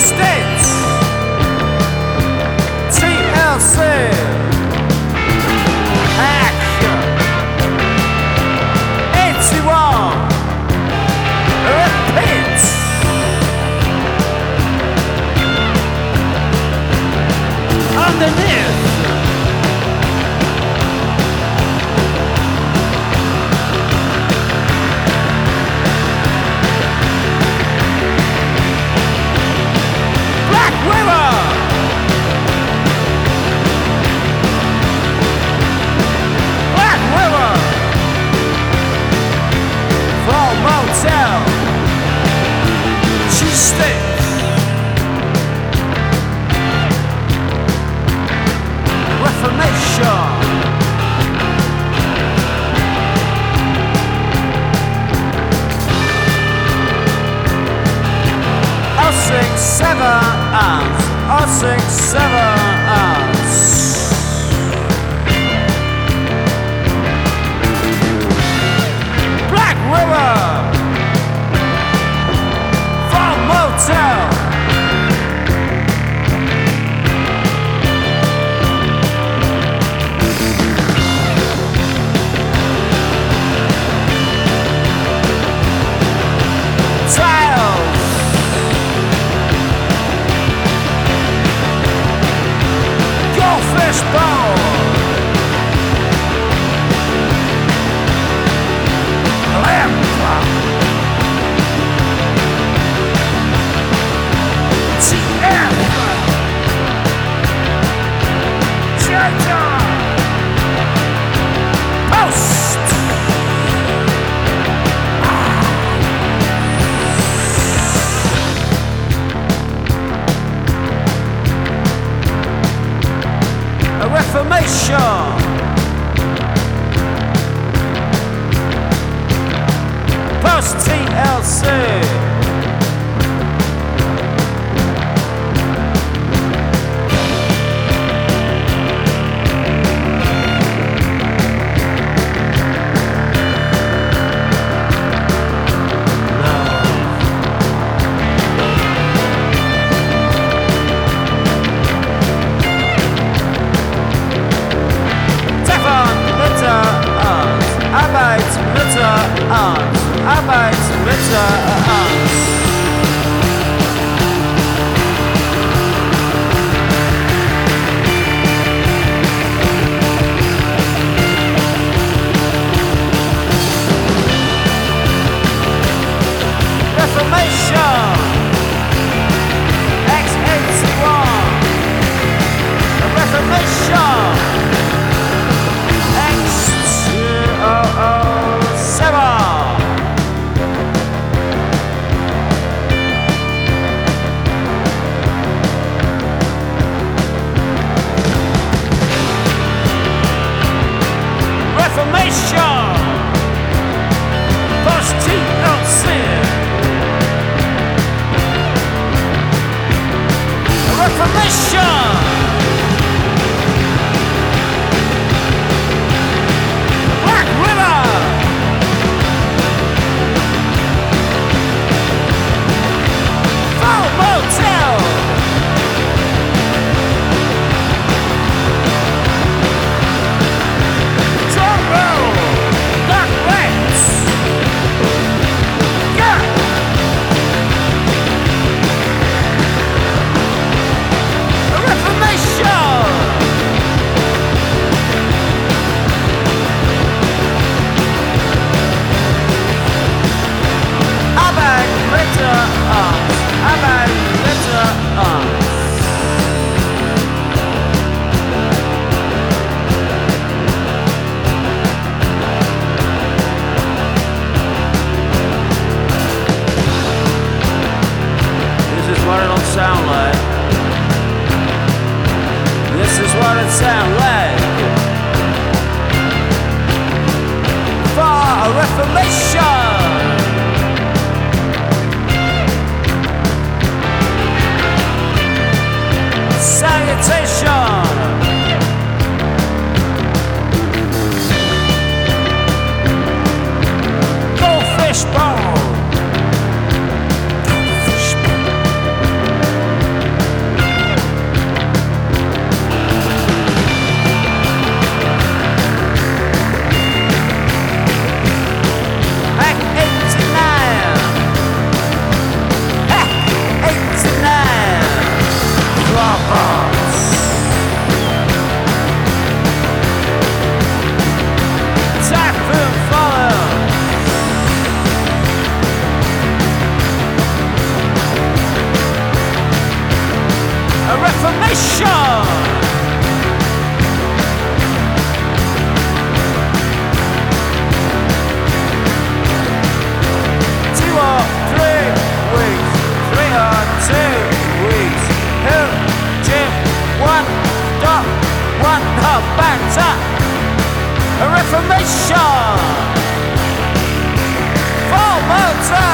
States, TLC, Action, 81, repeats, underneath. Motel, she stinks. Reformation, I'll sing 7 ounce, I'll sing 7 ounce. Black River, Motel, Tiles, Goldfish Bowl, Lamb Clock, Post, a Reformation, Post TLC. Reformation, X81, Reformation, X207. Reformation, Post TLC. Reformation, Black River, Fall Motel, Trumbo, Dark Lights, yeah. Reformation, Abad Ritter Arms, Abad Ritter Arms. This is what it'll sound like. This is what it sounds like. For a Reformation, salutation, Goldfish Bowl, Goldfish Bowl. backed up a reformation for motor